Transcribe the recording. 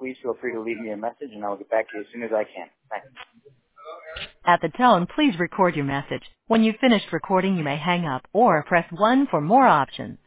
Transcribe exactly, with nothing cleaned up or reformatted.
please feel free to leave me a message, and I will get back to you as soon as I can. Thanks. At the tone, please record your message. When you've finished recording, you may hang up or press one for more options.